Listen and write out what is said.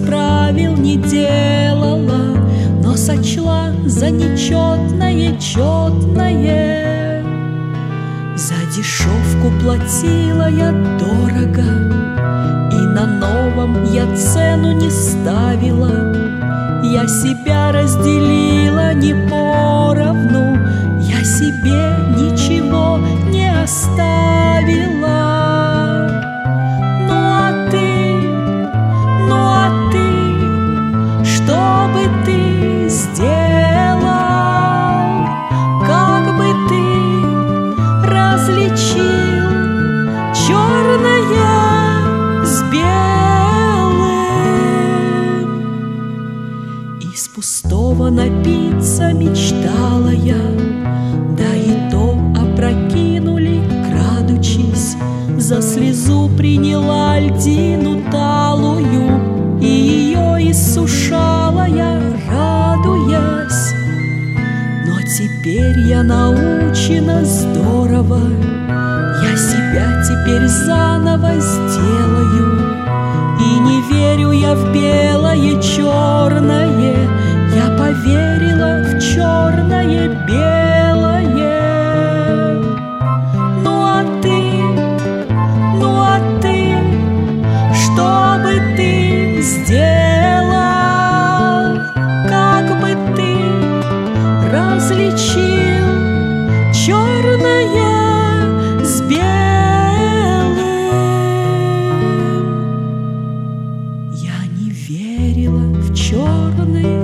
правил не делала, но сочла за нечетное четное. За дешевку платила я дорого, и на новом я цену не ставила. Я себя разделила не поровну, я себе ничего не оставила. Ну а ты, что бы ты сделал? Как бы ты различил черное с белым? Из пустого напиться мечтала я, да и то опрокинули, крадучись. За слезу приняла льдину талую, и ее иссушала я, радуясь. Но теперь я научена здорово, я себя теперь заново сделаю. И не верю я в белое черное, я поверила в черное белое. Ну а ты, что бы ты сделал? Как бы ты различил черное с белым? Я не верила в черное